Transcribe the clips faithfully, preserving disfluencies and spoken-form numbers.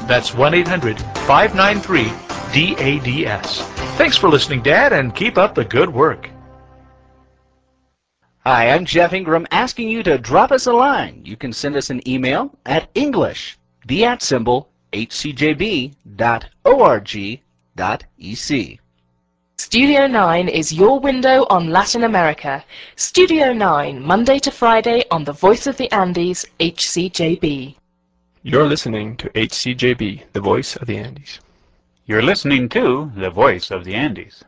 That's one eight hundred five nine three D A D S. Thanks for listening, Dad, and keep up the good work. Hi, I'm Jeff Ingram asking you to drop us a line. You can send us an email at English, the at symbol, h c j b dot org dot e c. Studio nine is your window on Latin America. Studio nine, Monday to Friday on the Voice of the Andes, H C J B. You're listening to H C J B, the Voice of the Andes. You're listening to the Voice of the Andes.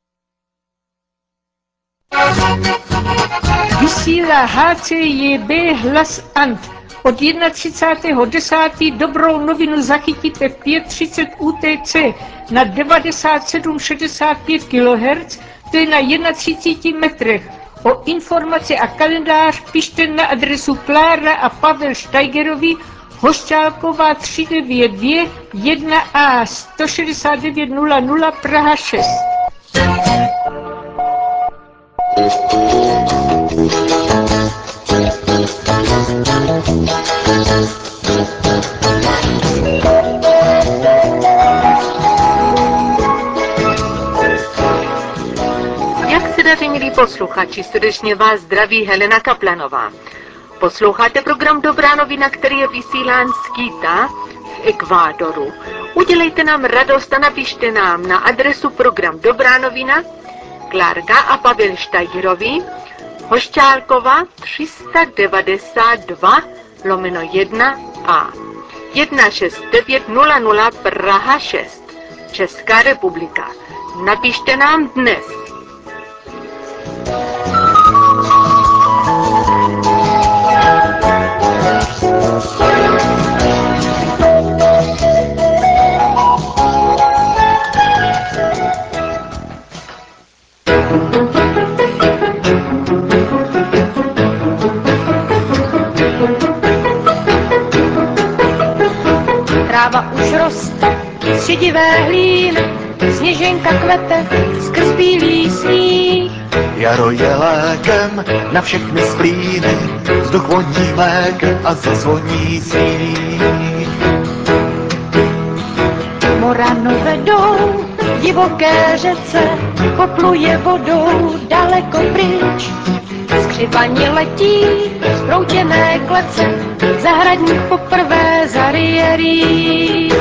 Vysílá H C J B Hlas And. Od třicátého prvního desátého dobrou novinu zachytíte v pět třicet U T C na devadesát sedm šedesát pět kilohertzů, to je na třicet jedna metrech. O informace a kalendář pište na adresu Klára a Pavel Steigerovi, Hošťálková tři devět dvě jedna A sto šedesát devět nula nula Praha šest. Jak se daří, milí posluchači, srdečně vás zdraví Helena Kaplanová. Posloucháte program Dobrá novina, který je vysílán z Quita v Ekvádoru. Udělejte nám radost a napište nám na adresu program Dobrá novina, Klárka a Pavel Steigerovi, Hošťálkova tři devadesát dva lomeno jedna A jedna šest devět nula nula Praha šest, Česká republika. Napište nám dnes. Tráva už roste, středivé hlíny, sněženka kvete skrz bílý sníh. Jaro je lékem na všechny splíny, vzduch voní mlékem a zazvoní sníh. Morano vedou divoké řece, popluje vodou daleko pryč. Skřipaní letí zkroutěné klece, zahradník poprvé zaryje rýč.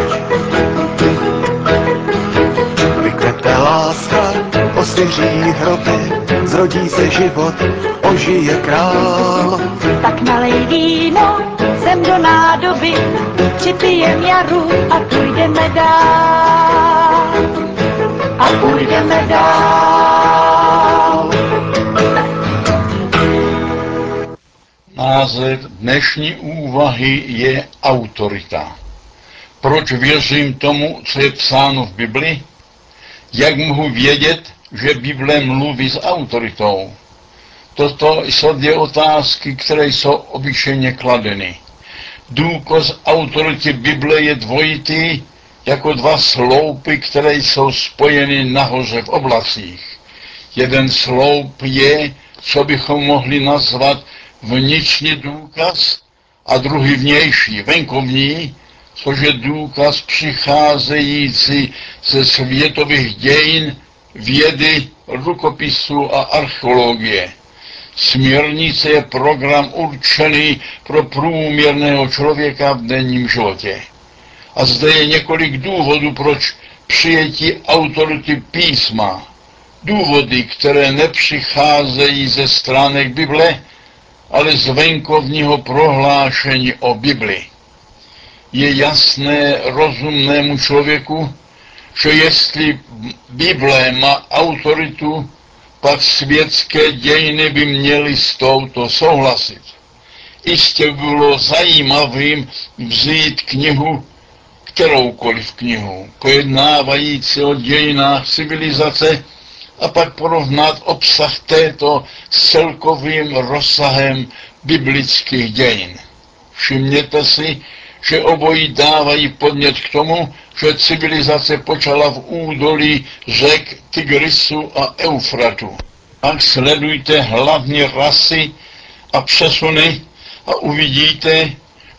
Vykvete láska, osvěží hroby, zrodí se život, ožije král. Tak nalej víno sem do nádoby, připijem jaru a půjdeme dál. A půjdeme dál. Název dnešní úvahy je autorita. Proč věřím tomu, co je psáno v Bibli? Jak mohu vědět, že Bible mluví s autoritou? Toto jsou dvě otázky, které jsou obyčejně kladeny. Důkaz autority Bible je dvojitý, jako dva sloupy, které jsou spojeny nahoře v oblacích. Jeden sloup je, co bychom mohli nazvat vnitřní důkaz, a druhý vnější, venkovní, což je důkaz přicházející ze světových dějin, vědy, rukopisu a archeologie. Směrnice je program určený pro průměrného člověka v denním životě. A zde je několik důvodů, proč přijetí autority písma. Důvody, které nepřicházejí ze stránek Bible, ale z venkovního prohlášení o Bibli. Je jasné rozumnému člověku, že jestli Bible má autoritu, pak světské dějiny by měly s touto souhlasit. Jistě by bylo zajímavým vzít knihu, kteroukoliv knihu, pojednávající o dějinách civilizace, a pak porovnat obsah této s celkovým rozsahem biblických dějin. Všimněte si, že obojí dávají podnět k tomu, že civilizace počala v údolí řek Tigrisu a Eufratu. Pak sledujte hlavní rasy a přesuny a uvidíte,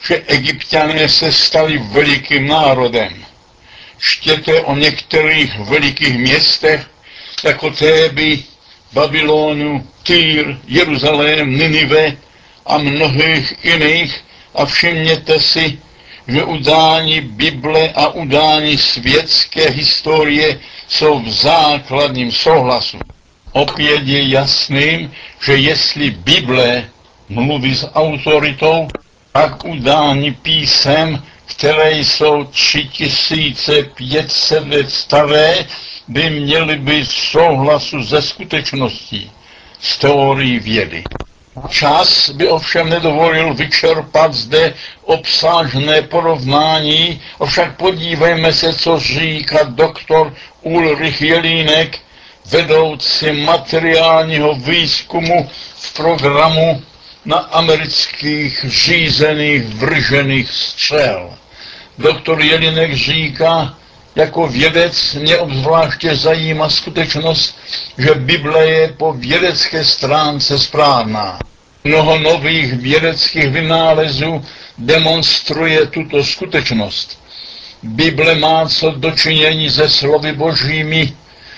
že Egypťané se stali velikým národem. Čtěte o některých velikých městech, jako Téby, Babylonu, Týr, Jeruzalém, Ninive a mnohých jiných, a všimněte si, že udání Bible a udání světské historie jsou v základním souhlasu. Opět je jasným, že jestli Bible mluví s autoritou, pak udání písem, které jsou tři tisíce pět set let staré, by měly být v souhlasu se skutečností, s teorií vědy. Čas by ovšem nedovolil vyčerpat zde obsážné porovnání, avšak podívejme se, co říká doktor Ulrich Jelínek, vedoucí materiálního výzkumu v programu na amerických řízených vržených střel. Doktor Jelínek říká, jako vědec mě obzvláště zajímá skutečnost, že Bible je po vědecké stránce správná. Mnoho nových vědeckých vynálezů demonstruje tuto skutečnost. Bible má co dočinění se slovy božími,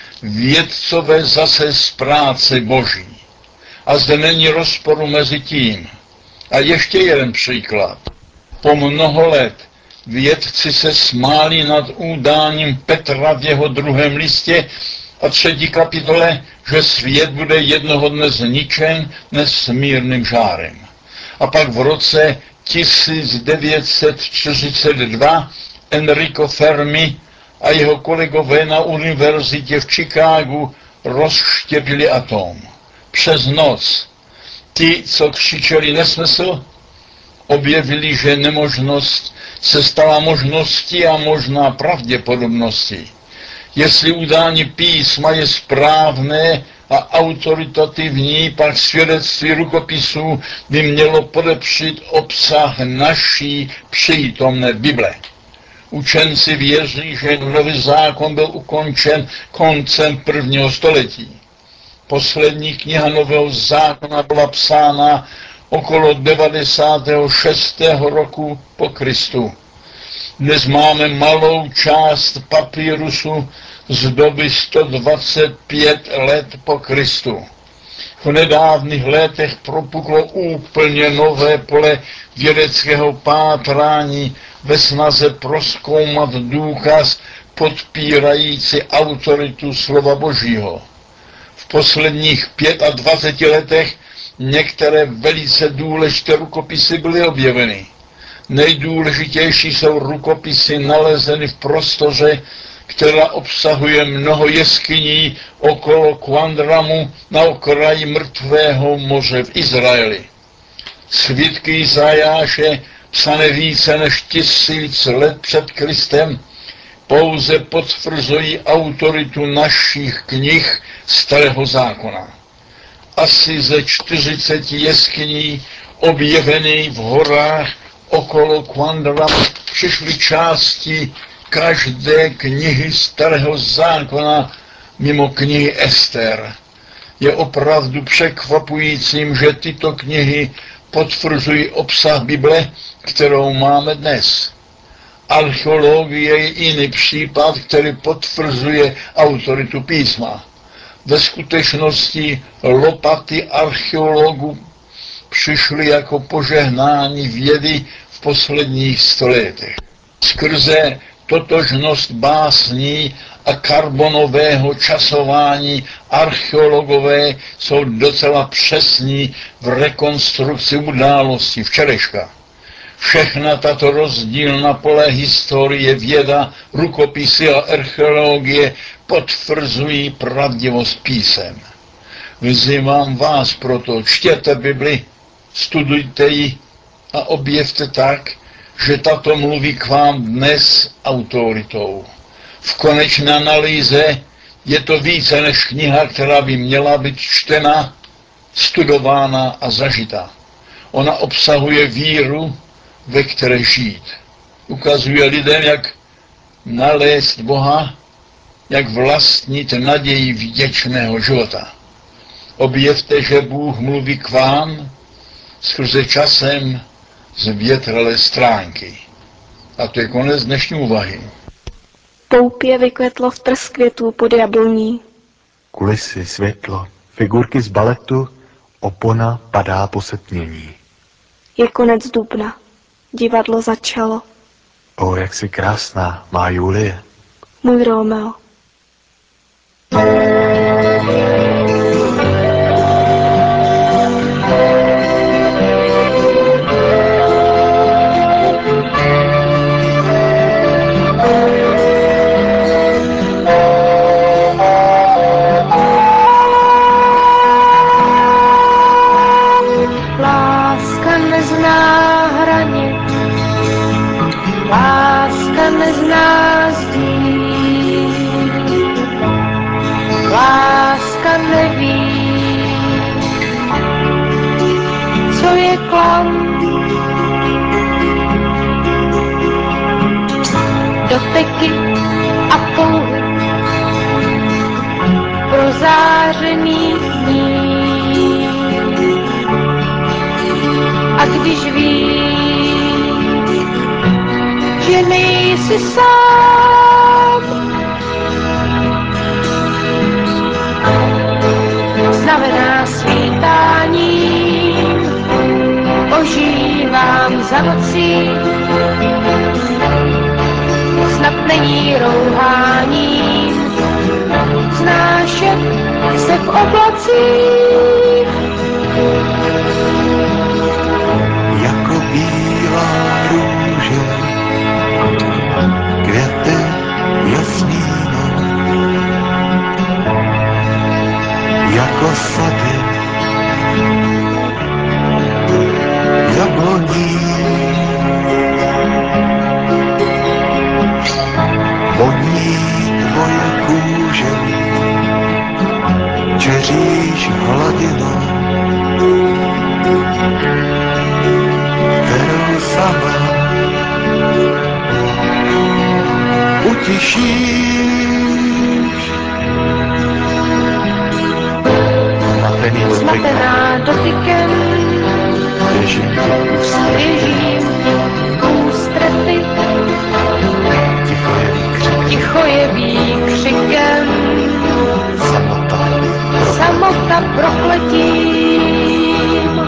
vědcové zase z práce boží. A zde není rozporu mezi tím. A ještě jeden příklad. Po mnoho let vědci se smáli nad údáním Petra v jeho druhém listě a třetí kapitole, že svět bude jednoho dne zničen nesmírným žárem. A pak v roce tisíc devět set čtyřicet dva Enrico Fermi a jeho kolegové na univerzitě v Chicagu rozštěpili atom. Přes noc. Ti, co křičeli nesmysl, objevili, že nemožnost se stala možností a možná pravděpodobností. Jestli udání písma je správné a autoritativní, pak svědectví rukopisů by mělo podepřít obsah naší přítomné Bible. Učenci věří, že nový zákon byl ukončen koncem prvního století. Poslední kniha nového zákona byla psána okolo devadesátého šestého roku po Kristu. Dnes máme malou část papírusu z doby sto dvacet pět let po Kristu. V nedávných letech propuklo úplně nové pole vědeckého pátrání ve snaze prozkoumat důkaz podpírající autoritu slova Božího. V posledních dvaceti pěti letech některé velice důležité rukopisy byly objeveny. Nejdůležitější jsou rukopisy nalezeny v prostoře, která obsahuje mnoho jeskyní okolo Kvandramu na okraji mrtvého moře v Izraeli. Svitky Izajáše, psané více než tisíc let před Kristem, pouze potvrzují autoritu našich knih Starého zákona. Asi ze čtyřiceti jeskyní objevených v horách okolo Kvandramu přišly části každé knihy Starého zákona mimo knihy Ester. Je opravdu překvapujícím, že tyto knihy potvrzují obsah Bible, kterou máme dnes. Archeologie je jiný případ, který potvrzuje autoritu písma. Ve skutečnosti lopaty archeologů přišly jako požehnání vědy v posledních stoletích. Skrze totožnost básní a karbonového časování archeologové jsou docela přesní v rekonstrukci událostí včerejška. Všechna tato rozdílná pole historie, věda, rukopisy a archeologie potvrzují pravdivost písem. Vyzývám vás proto, čtěte Bibli, studujte ji a objevte tak, že tato mluví k vám dnes autoritou. V konečné analýze je to více než kniha, která by měla být čtena, studována a zažita. Ona obsahuje víru, ve které žít. Ukazuje lidem, jak nalézt Boha, jak vlastnit naději vděčného života. Objevte, že Bůh mluví k vám skrze časem zvětralé stránky. A to je konec dnešní úvahy. Poupě vykvetlo v trs květů pod jabloní. Kulisy, světlo, figurky z baletu, opona padá po setmění. Je konec dubna. Divadlo začalo. O, jak jsi krásná, má Julie. Můj Romeo. Láska nezná hranic, láska nezná zdí, láska neví, co je klam. Doteky a pouhy prozářených dní. A když víš, že nejsi sám, znamená svítání, ožívám za nocí, snad není rouháním, znášet se v oblacích. Jako bílá růže, květy jasmínu, jako sady jabloní. Voní tvoje kůže, čeříš hladinu, kterou sama utišíš. Zmatený dotykem, Zmatená dotykem, běžím ti ústřety, běžím ústrety, ticho je výkřik, ticho je výkřikem, samota, samota prokletím.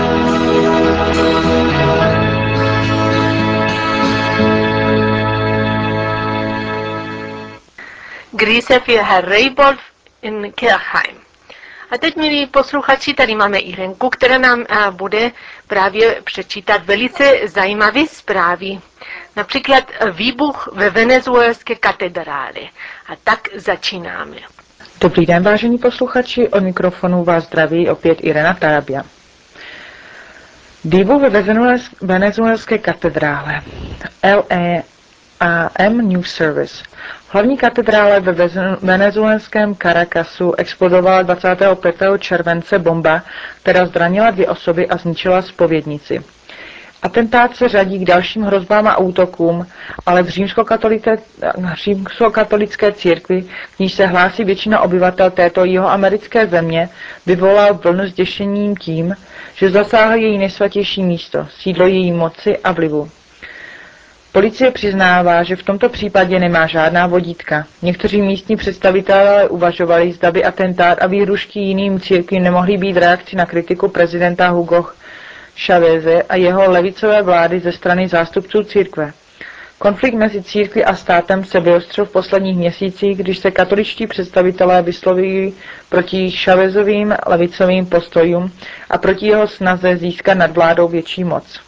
Grüße für Herr Raybolf in Kirchheim. A teď, milí posluchači, tady máme Irenku, která nám a, bude právě přečítat velice zajímavé zprávy. Například výbuch ve venezuelské katedrále. A tak začínáme. Dobrý den, vážení posluchači, od mikrofonu vás zdraví opět Irena Tarabia. Výbuch ve venezuelské katedrále. L A M News Service. V hlavní katedrále ve venezuelském Caracasu explodovala dvacátého pátého července bomba, která zranila dvě osoby a zničila zpovědnici. Atentát se řadí k dalším hrozbám a útokům, ale v římskokatolické církvi, k níž se hlásí většina obyvatel této jihoamerické země, vyvolal vlnu zděšením tím, že zasáhl její nejsvatější místo, sídlo její moci a vlivu. Policie přiznává, že v tomto případě nemá žádná vodítka. Někteří místní představitelé uvažovali, zda by atentát a výhrušky jiným církvím nemohly být reakcí na kritiku prezidenta Hugo Cháveze a jeho levicové vlády ze strany zástupců církve. Konflikt mezi církví a státem se vyostřil v posledních měsících, když se katoličtí představitelé vyslovili proti Chávezovým levicovým postojům a proti jeho snaze získat nad vládou větší moc.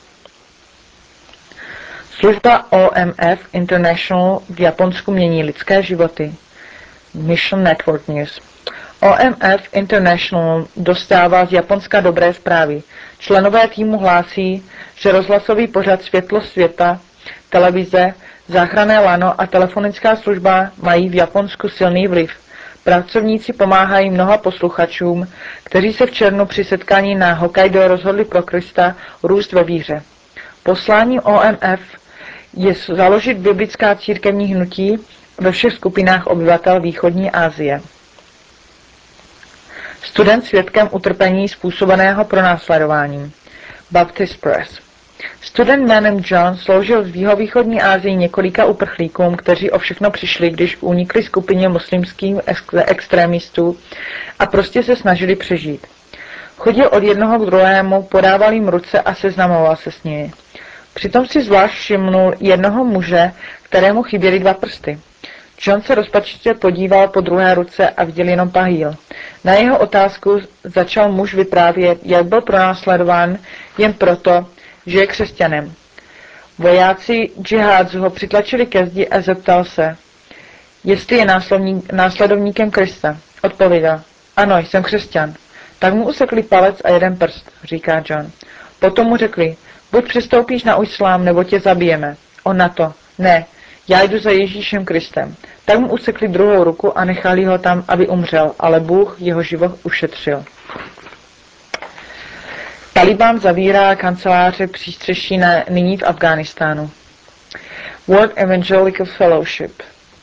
Služba O M F International v Japonsku mění lidské životy. Mission Network News. O M F International dostává z Japonska dobré zprávy. Členové týmu hlásí, že rozhlasový pořad Světlo světa, televize, záchranné lano a telefonická služba mají v Japonsku silný vliv. Pracovníci pomáhají mnoha posluchačům, kteří se v červnu při setkání na Hokkaido rozhodli pro Krista růst ve víře. Poslání O M F je založit biblická církevní hnutí ve všech skupinách obyvatel východní Asie. Student svědkem utrpení způsobeného pronásledováním. Baptist Press. Student jménem John sloužil v jihovýchodní Asii několika uprchlíkům, kteří o všechno přišli, když unikli skupině muslimských extrémistů a prostě se snažili přežít. Chodil od jednoho k druhému, podával jim ruce a seznamoval se s nimi. Přitom si zvlášť všimnul jednoho muže, kterému chyběly dva prsty. John se rozpačitě podíval po druhé ruce a viděl jenom pahýl. Na jeho otázku začal muž vyprávět, jak byl pronásledován jen proto, že je křesťanem. Vojáci džihádzu ho přitlačili ke zdi a zeptal se, jestli je následovníkem Krista. Odpověděl, ano, jsem křesťan. Tak mu usekli palec a jeden prst, říká John. Potom mu řekli, buď přistoupíš na islám, nebo tě zabijeme. On na to, ne, já jdu za Ježíšem Kristem. Tak mu usekli druhou ruku a nechali ho tam, aby umřel, ale Bůh jeho život ušetřil. Taliban zavírá kanceláře přístřeší na, nyní v Afghánistánu. World Evangelical Fellowship.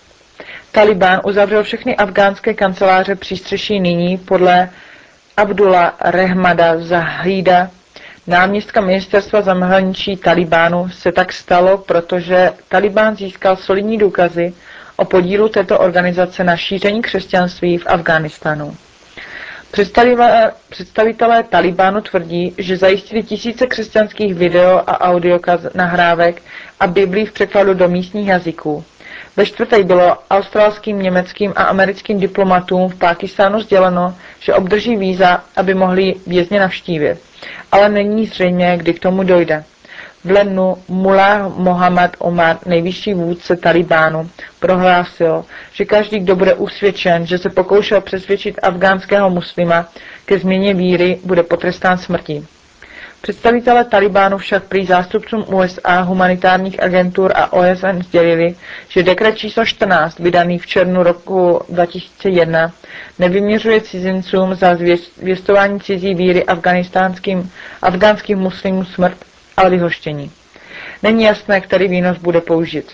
Taliban uzavřel všechny afgánské kanceláře přístřeší nyní podle Abdullah Rehmada Zahida, náměstka ministerstva zahraničí Talibánu, se tak stalo, protože Talibán získal solidní důkazy o podílu této organizace na šíření křesťanství v Afghánistánu. Představitelé, představitelé Talibánu tvrdí, že zajistili tisíce křesťanských video a audio nahrávek a Biblii v překladu do místních jazyků. Ve čtvrtek bylo australským, německým a americkým diplomatům v Pákistánu sděleno, že obdrží víza, aby mohli vězně navštívit. Ale není zřejmě, kdy k tomu dojde. V lednu Mullah Mohammad Omar, nejvyšší vůdce Talibánu, prohlásil, že každý, kdo bude usvědčen, že se pokoušel přesvědčit afgánského muslima ke změně víry, bude potrestán smrtí. Představitelé Talibánu však prý zástupcům U S A, humanitárních agentur a O S N sdělili, že dekret číslo čtrnáct, vydaný v červnu roku dva tisíce jedna, nevyměřuje cizincům za zvěstování cizí víry afganistánským, afgánským muslimům smrt, ale vyhoštění. Není jasné, který výnos bude použit.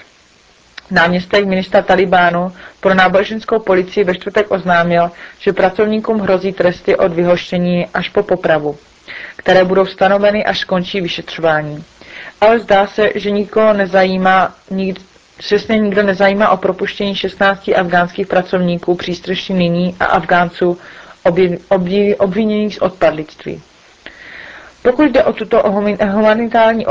Náměstek ministra Talibánu pro náboženskou policii ve čtvrtek oznámil, že pracovníkům hrozí tresty od vyhoštění až po popravu, které budou stanoveny, až skončí vyšetřování. Ale zdá se, že nikoho nezajímá, nik, přesně nikdo nezajímá o propuštění šestnácti afgánských pracovníků přístřeší nyní a Afgánců obviněných z odpadlictví. Pokud jde o tuto humanitární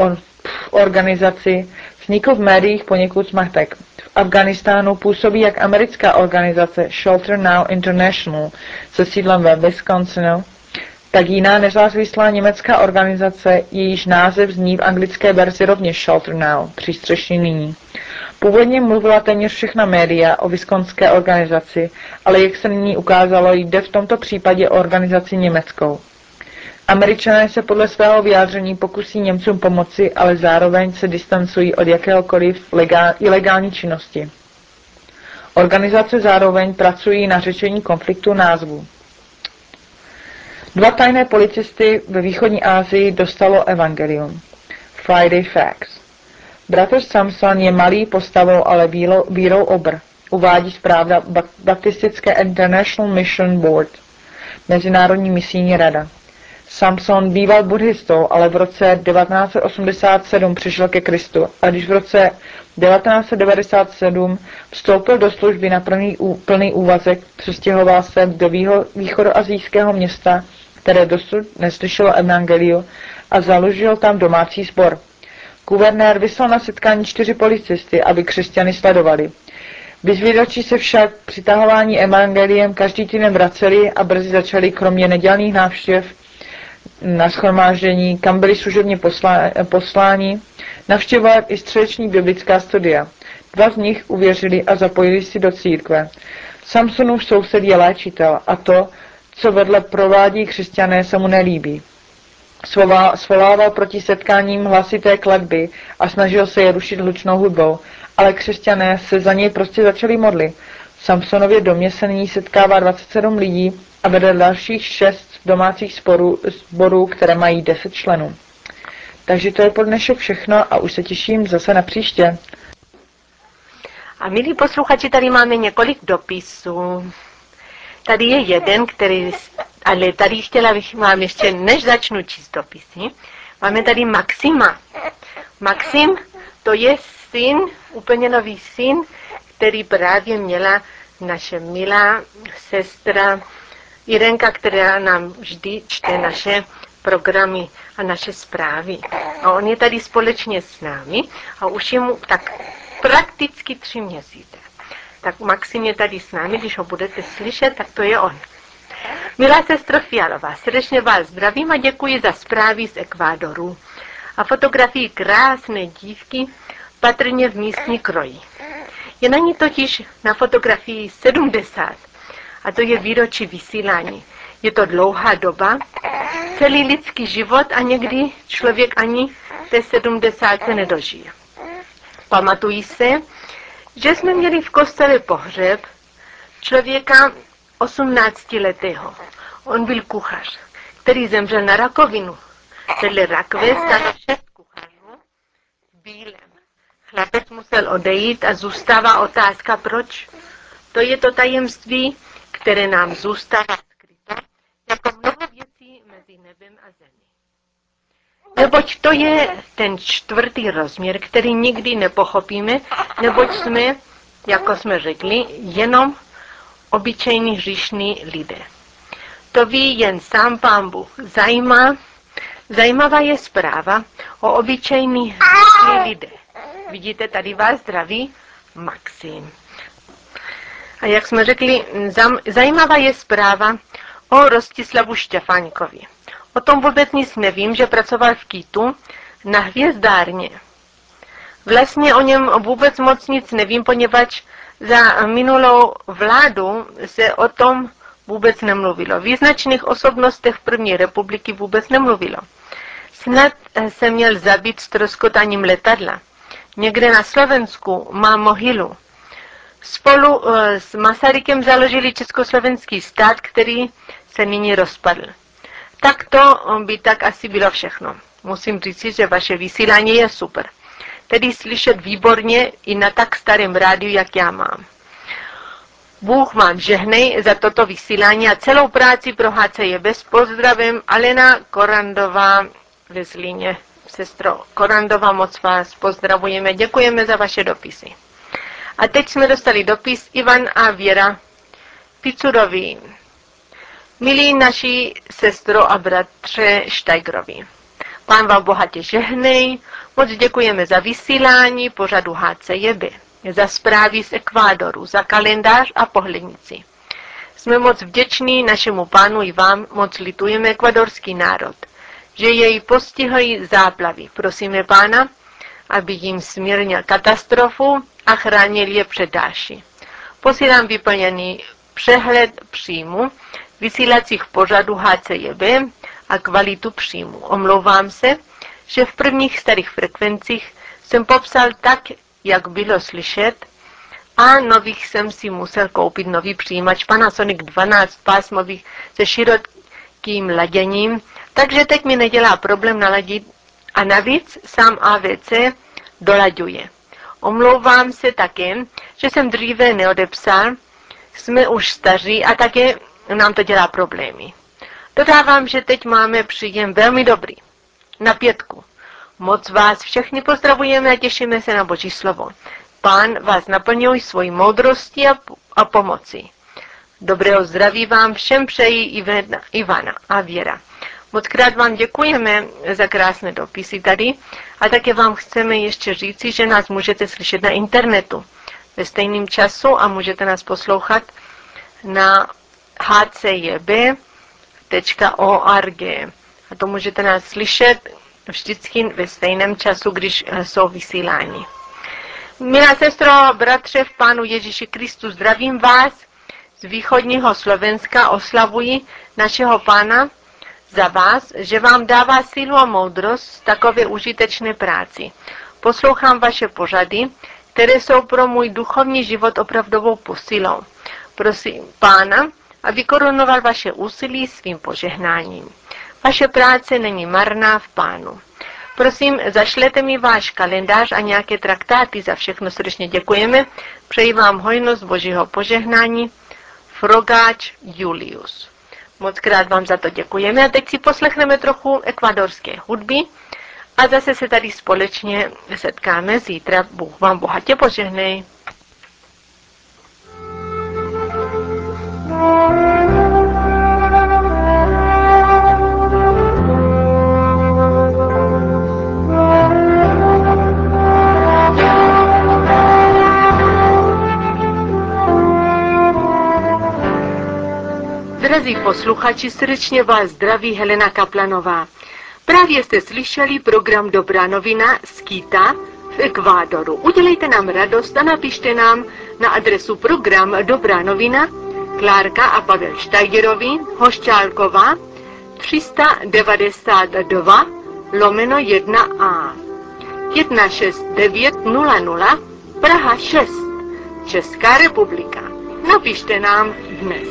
organizaci, vznikl v médiích poněkud zmatek. V Afghánistánu působí jak americká organizace Shelter Now International se sídlem ve Wisconsinu, tak jiná nezávislá německá organizace, jejíž název zní v anglické verzi rovněž Shelter Now, přístřeší nyní. Původně mluvila téměř všechna média o wisconské organizaci, ale jak se nyní ukázalo, jde v tomto případě o organizaci německou. Američané se podle svého vyjádření pokusí Němcům pomoci, ale zároveň se distancují od jakéhokoliv legál, ilegální činnosti. Organizace zároveň pracují na řešení konfliktu názvu. Dva tajné policisty ve východní Asii dostalo evangelium. Friday Facts. Bratr Samson je malý postavou, ale vírou obr. Uvádí zpráva Baptistické International Mission Board, Mezinárodní misijní rada. Samson býval buddhistou, ale v roce devatenáct set osmdesát sedm přišel ke Kristu a když v roce devatenáct set devadesát sedm vstoupil do služby na plný, plný úvazek, přestěhoval se do východoasijského města, které dosud neslyšelo evangeliu, a založil tam domácí sbor. Guvernér vyslal na setkání čtyři policisty, aby křesťany sledovali. Vyzvědači se však přitahování evangeliem každý týden vraceli a brzy začali kromě nedělných návštěv na shromáždění, kam byli služebně posláni, navštěvovat i středeční biblická studia. Dva z nich uvěřili a zapojili si do církve. Samsonův soused je léčitel a to, co vedle provádí křesťané, se mu nelíbí. Svolával proti setkáním hlasité kletby a snažil se je rušit hlučnou hudbou, ale křesťané se za něj prostě začali modlit. V Samsonově domě se nyní setkává dvacet sedm lidí a vede dalších šest domácích sporů, sborů, které mají deset členů. Takže to je pro dnešek všechno a už se těším zase na příště. A milí posluchači, tady máme několik dopisů. Tady je jeden, který, ale tady chtěla bych vám ještě, než začnu číst dopisy, Máme tady Maxima. Maxim, to je syn, úplně nový syn, který právě měla naše milá sestra Irenka, která nám vždy čte naše programy a naše zprávy. A on je tady společně s námi a už je mu tak prakticky tři měsíce. Tak Maxim je tady s námi, když ho budete slyšet, tak to je on. Milá sestro Fialová, srdečně vás zdravím a děkuji za zprávy z Ekvádoru a fotografii krásné dívky, patrně v místní kroji. Je na ní totiž na fotografii sedmdesát a to je výročí vysílání. Je to dlouhá doba, celý lidský život a někdy člověk ani té sedmdesátce nedožije. Pamatuji se, že jsme měli v kostele pohřeb člověka osmnáctiletého. On byl kuchař, který zemřel na rakovinu. Vedle rakve stálo šest kuchařů v bílém. Chlapec musel odejít a zůstává otázka, proč. To je to tajemství, které nám zůstává skryto, jako mnoho věcí mezi nebem a zemí. Neboť to je ten čtvrtý rozměr, který nikdy nepochopíme, neboť jsme, jako jsme řekli, jenom obyčejní hříšní lidé. To ví jen sám Pán Bůh. Zajímá, zajímavá je zpráva o obyčejných hříšných lidé. Vidíte, tady vás zdraví Maxim. A jak jsme řekli, zajímavá je zpráva o Rostislavu Štěfáňkovi. O tom vůbec nic nevím, že pracoval v Kitu na hvězdárně. Vlastně o něm vůbec moc nic nevím, poněvadž za minulou vládu se o tom vůbec nemluvilo. V značných osobnostech první republiky vůbec nemluvilo. Snad se měl zabít ztroskotáním letadla. Někde na Slovensku má mohylu. Spolu s Masarykem založili československý stát, který se nyní rozpadl. Tak to by tak asi bylo všechno. Musím říct, že vaše vysílání je super. Tedy slyšet výborně i na tak starém rádiu, jak já mám. Bůh vám žehnej za toto vysílání a celou práci pro H C J B s pozdravem Alena Korandová ve Zlíně. Sestro Korandová, moc vás pozdravujeme, děkujeme za vaše dopisy. A teď jsme dostali dopis Ivan a Věra Picurovi. Milí naši sestro a bratře Štajgrovi, Pán vám bohatě žehnej, moc děkujeme za vysílání pořadu H C J B, za zprávy z Ekvádoru, za kalendář a pohlednici. Jsme moc vděční našemu pánu i vám, moc litujeme ekvadorský národ, že jej postihují záplavy. Prosíme pána, aby jim smírnil katastrofu a chránil je před další. Posílám vyplněný přehled příjmu vysílacích pořadů H C J B a kvalitu příjmu. Omlouvám se, že v prvních starých frekvencích jsem popsal tak, jak bylo slyšet, a nových jsem si musel koupit nový přijímač Panasonic dvanáct pásmových se širokým laděním, takže teď mi nedělá problém naladit a navíc sám A V C dolaďuje. Omlouvám se také, že jsem dříve neodepsal, jsme už staří a také nám to dělá problémy. Dodávám, že teď máme příjem velmi dobrý. Na pětku. Moc vás všechny pozdravujeme a těšíme se na Boží slovo. Pán vás naplňuje svojí moudrostí a, a pomoci. Dobrého zdraví vám všem přejí Ivana, Ivana a Věra. Moc krát vám děkujeme za krásné dopisy tady a také vám chceme ještě říci, že nás můžete slyšet na internetu ve stejném času a můžete nás poslouchat na h c j b tečka org. A to můžete nás slyšet vždycky ve stejném času, když jsou vysíláni. Milá sestro, bratře v Pánu Ježíši Kristu, zdravím vás z východního Slovenska, oslavuji našeho Pána za vás, že vám dává sílu a moudrost takové užitečné práci. Poslouchám vaše pořady, které jsou pro můj duchovní život opravdovou posilou. Prosím Pána, aby korunoval vaše úsilí svým požehnáním. Vaše práce není marná v Pánu. Prosím, zašlete mi váš kalendář a nějaké traktáty, za všechno srdečně děkujeme. Přeji vám hojnost Božího požehnání. Frogáč Julius. Moc krát vám za to děkujeme a teď si poslechneme trochu ekvadorské hudby A zase se tady společně setkáme zítra. Bůh vám bohatě požehnej. Drazí posluchači, srdečně vás zdraví Helena Kaplanová. Právě jste slyšeli program Dobrá novina z Quita v Ekvádoru. Udělejte nám radost a napište nám na adresu program Dobrá novina, Klárka a Pavel Štajgerovi, Hošťálková, tři sta devadesát dva lomeno jedna a jedna šest devět nula nula Praha šest, Česká republika. Napište nám dnes.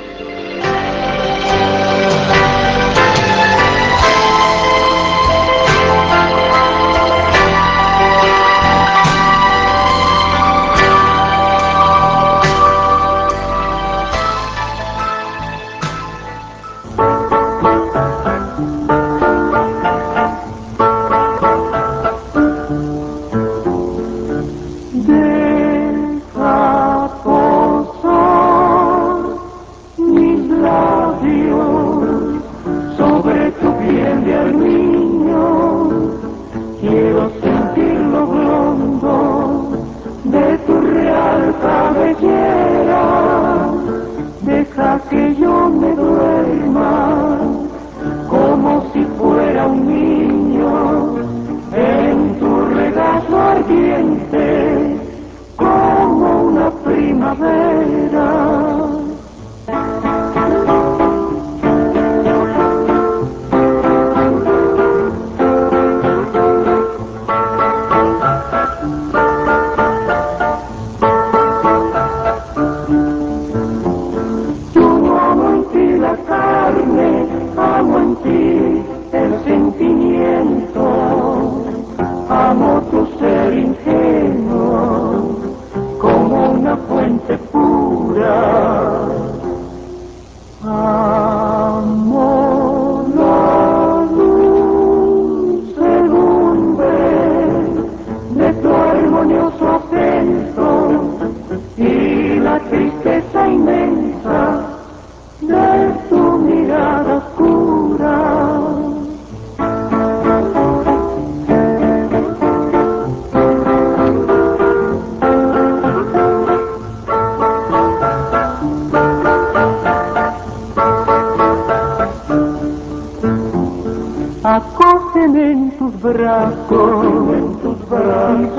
Acógeme en tus brazos, en tus brazos,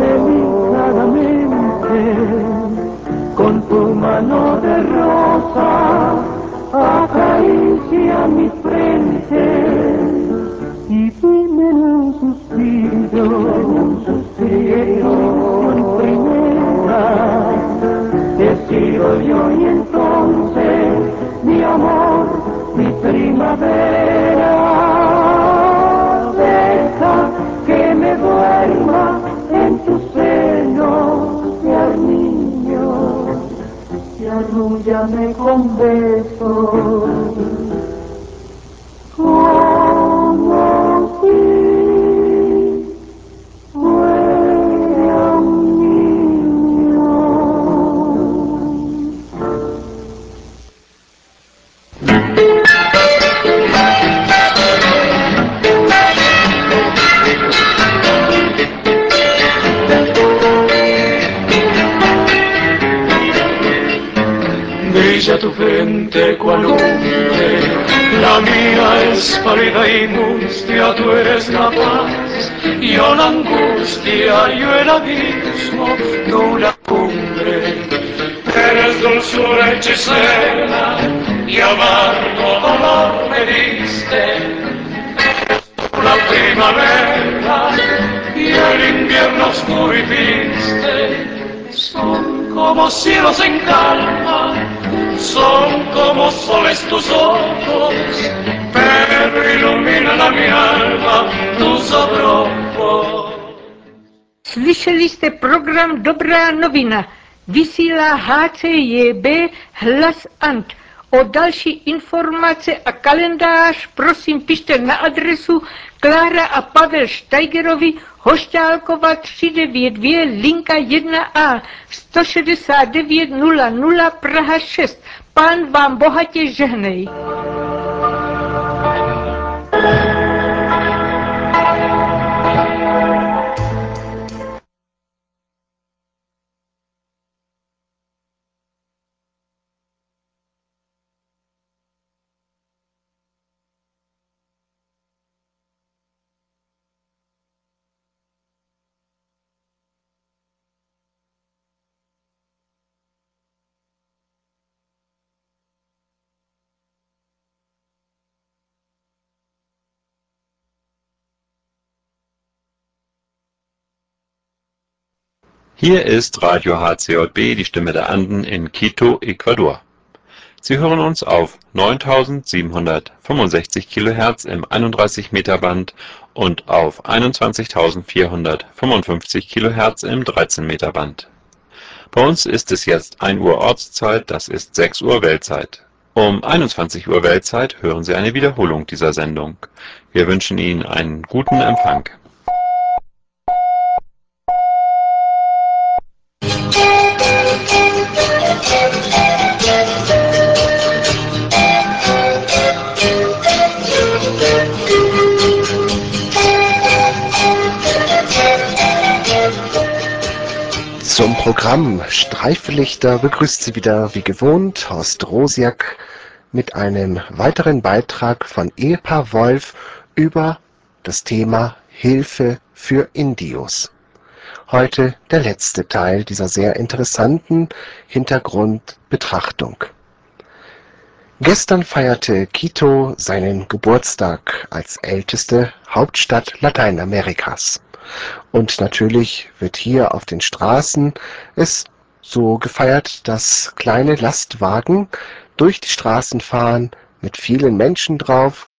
delicadamente, con tu mano de rosa, acaricia mi frente, y dime en un suspiro, en un suspiro, en primera, he sido yo y entonces, mi amor, mi primavera. Deja que me duerma en tu seno, mi armiño, y arrúllame con besos, como si fuera un niño. Brilla tu frente cual lumbre, la mía es pálida y mustia, tú eres la paz, yo la angustia, yo el abismo, tú la cumbre. Eres dulzura hechicera y amargo dolor me diste, tú la primavera y el invierno oscuro hiciste. Son como cielos en calma, son como soles tus ojos, pero iluminan a mi alma tus obrojos. Slyšeli jste program Dobrá novina. Vysílá H C J B Hlas Ant. O další informace a kalendář prosím pište na adresu Klára a Pavel Steigerovi, Hošťálkova tři devět dvě, linka jedna A, sto šedesát devět nula nula, Praha šest. Pán vám bohatě žehnej. Hier ist Radio H C J B, die Stimme der Anden in Quito, Ecuador. Sie hören uns auf neuntausendsiebenhundertfünfundsechzig Kilohertz im einunddreißig Meter Band und auf einundzwanzigtausendvierhundertfünfundfünfzig Kilohertz im dreizehn Meter Band. Bei uns ist es jetzt ein Uhr Ortszeit, das ist sechs Uhr Weltzeit. Um einundzwanzig Uhr Weltzeit hören Sie eine Wiederholung dieser Sendung. Wir wünschen Ihnen einen guten Empfang. Zum Programm Streifenlichter begrüßt Sie wieder wie gewohnt Horst Rosiak mit einem weiteren Beitrag von Ehepaar Wolf über das Thema Hilfe für Indios. Heute der letzte Teil dieser sehr interessanten Hintergrundbetrachtung. Gestern feierte Quito seinen Geburtstag als älteste Hauptstadt Lateinamerikas. Und natürlich wird hier auf den Straßen es so gefeiert, dass kleine Lastwagen durch die Straßen fahren mit vielen Menschen drauf